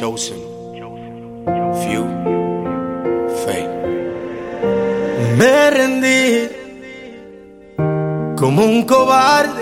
Chosen, Few, Faith. Me rendí como un cobarde.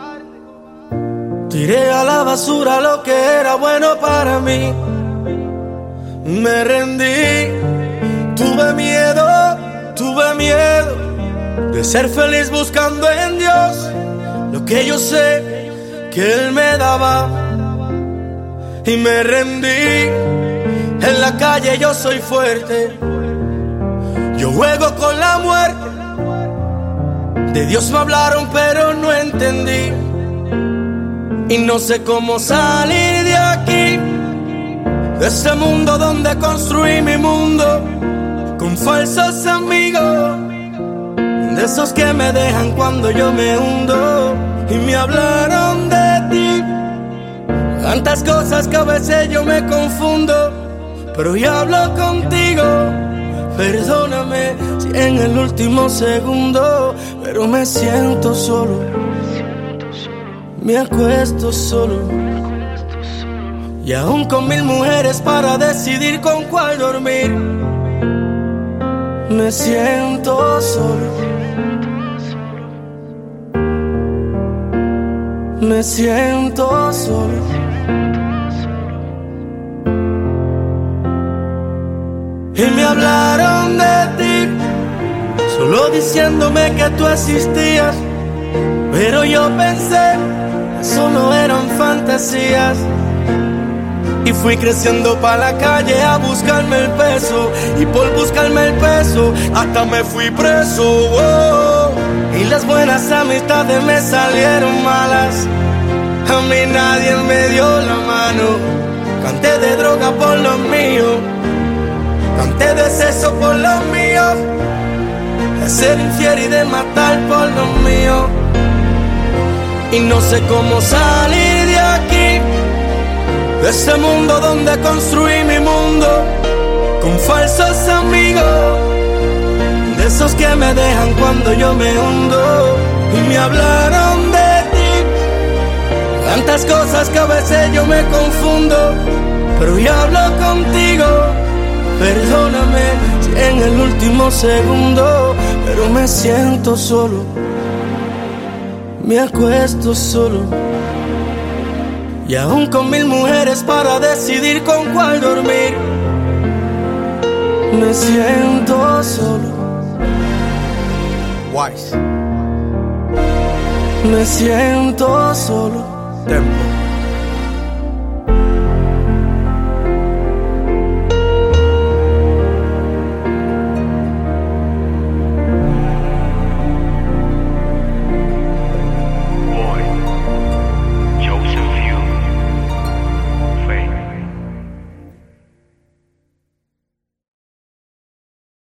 Tiré a la basura lo que era bueno para mí. Me rendí, tuve miedo de ser feliz buscando en Dios lo que yo sé que Él me daba. Y me rendí, en la calle yo soy fuerte, yo juego con la muerte. De Dios me hablaron pero no entendí, y no sé cómo salir de aquí, de este mundo donde construí mi mundo con falsos amigos, de esos que me dejan cuando yo me hundo. Y me hablaron de ti, tantas cosas que a veces yo me confundo, pero yo hablo contigo. Perdóname si en el último segundo, pero me siento solo, me acuesto solo, y aún con 1000 mujeres para decidir con cuál dormir, me siento solo, me siento solo. Y me hablaron de ti, solo diciéndome que tú existías, pero yo pensé que solo eran fantasías. Y fui creciendo pa' la calle a buscarme el peso, y por buscarme el peso hasta me fui preso. Oh, y las buenas amistades me salieron malas, a mí nadie me dio la mano. Canté de droga por los míos, canté de sexo por los míos, de ser infiel y de matar por los míos. Y no sé cómo salir de aquí, de ese mundo donde construí mi mundo con falsos amigos, de esos que me dejan cuando yo me hundo. Y me hablaron de ti, tantas cosas que a veces yo me confundo, pero yo hablo contigo. Perdóname si en el último segundo, pero me siento solo, me acuesto solo, y aún con 1000 mujeres para decidir con cuál dormir, me siento solo. Wise. Me siento solo. Tempo.